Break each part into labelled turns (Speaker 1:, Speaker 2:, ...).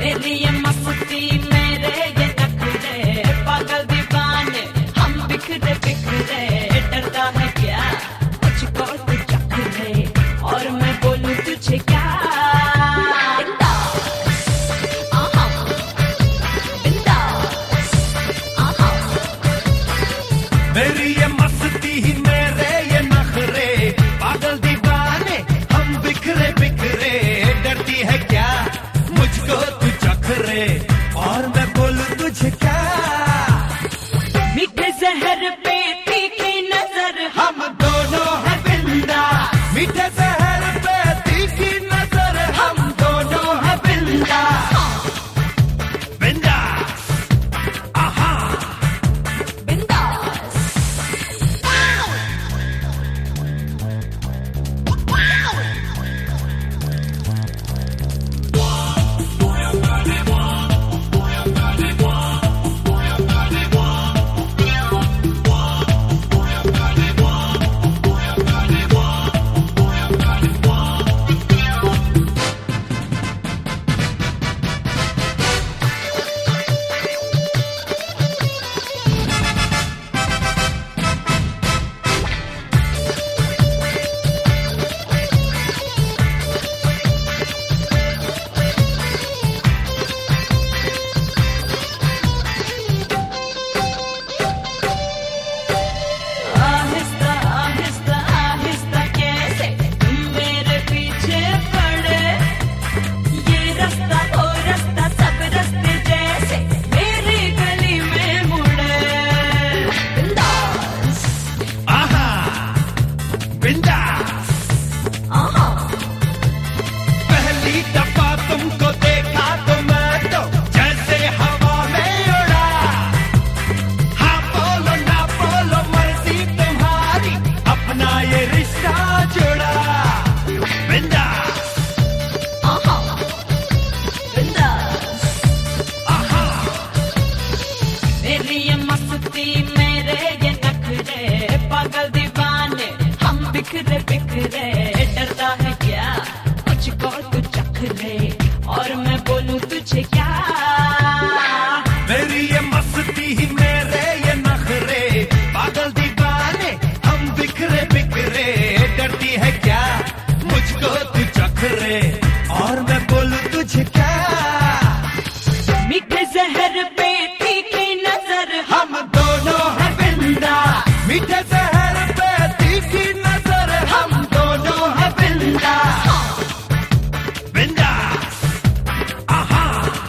Speaker 1: मेरी ये मस्ती मेरे ये नखरे पागल दीवाने हम बिखरे बिखरे डरता है क्या मुझको तू चख ले और मैं बोलूं तुझे क्या
Speaker 2: मेरी ये मस्ती मेरे ये नखरे पागल दीवाने हम बिखरे बिखरे डरती है क्या मुझको तू चख रे और मैं बोलूं तुझे क्या
Speaker 1: मीठे जहर पे तीखी नजर
Speaker 2: हम दोनों है बिंदा मीठे जहर पे तीखी नजर हम दोनों है बिंदा बिंदा आहा पहली दफा तुमको देखा तो मैं तो जैसे हवा में उड़ा हाँ बोलो ना बोलो मर्जी तुम्हारी अपना ये रिश्ता जुड़ा बिंदास
Speaker 1: मेरी ये मस्ती मेरे ये नखरे पागल दीवाने हम बिखरे बिखरे डरता है क्या मुझको तू चख ले और मैं बोलूं तुझे क्या
Speaker 2: मेरी ये मस्ती मेरे ये नखरे पागल दीवाने हम बिखरे बिखरे डरती है क्या मुझको तू चख रे और मैं बोलूं तुझे क्या
Speaker 1: मीठे जहर पे तीखी नजर
Speaker 2: हम दोनों है बिंदा मीठे जहर पे तीखी नजर हम दोनों है बिंदा बिंदास आहा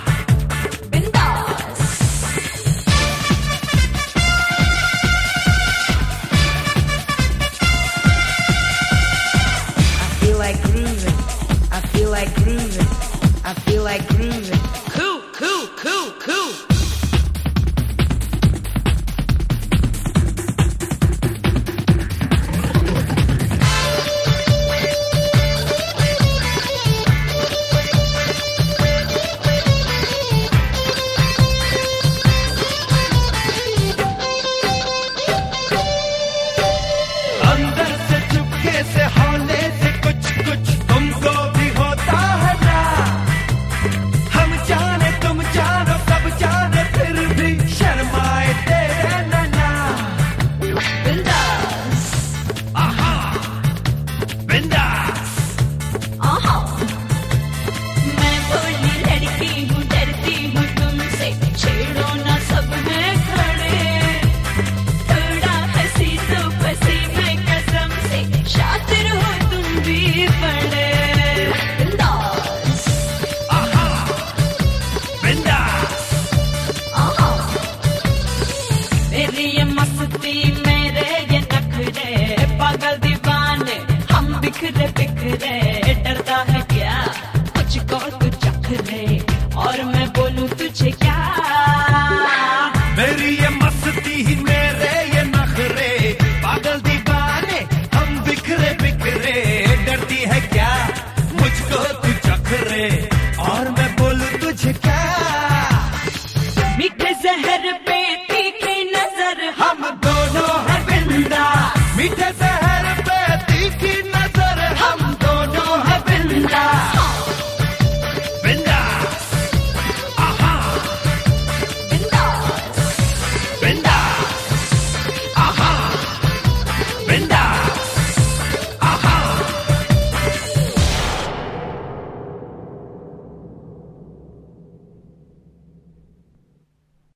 Speaker 3: I feel like grooving. I feel like grooving. I feel like grooving.
Speaker 1: cool cool cool cool
Speaker 2: अंदर से चुपके से होने से कुछ कुछ तुमको भी होता है ना हम जाने तुम जानो सब जाने फिर भी शर्माए तेरे नैना आहा बिंदास
Speaker 1: मैं बोली लड़की हूँ डरती हूँ तुमसे छेड़ो ना सब में खड़े थोड़ा हंसी तो फंसी मैं कसम से शातिर हो तुम भी बड़े
Speaker 2: आहा बिंदास
Speaker 1: मेरी ये मस्ती मेरे ये नखरे पागल दीवाने हम बिखरे बिखरे डरता है क्या मुझको तू चख ले और मैं बोलूं तुझे क्या
Speaker 2: मेरी ये मस्ती मेरे ये नखरे पागल दीवाने हम बिखरे बिखरे डरती है क्या मुझको तू चख रे और मैं बोलूं तुझे क्या
Speaker 1: मीठे जहर पे तीखी नजर
Speaker 2: हम दोनों है बिंदा मीठे जहर